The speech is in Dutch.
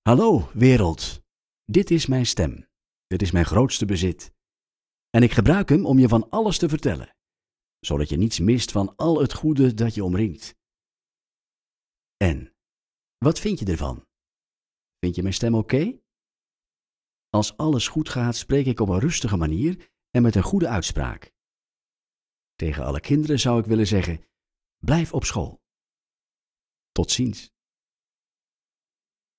Hallo, wereld. Dit is mijn stem. Dit is mijn grootste bezit. En ik gebruik hem om je van alles te vertellen, zodat je niets mist van al het goede dat je omringt. En, wat vind je ervan? Vind je mijn stem oké? Als alles goed gaat, spreek ik op een rustige manier en met een goede uitspraak. Tegen alle kinderen zou ik willen zeggen: blijf op school. Tot ziens.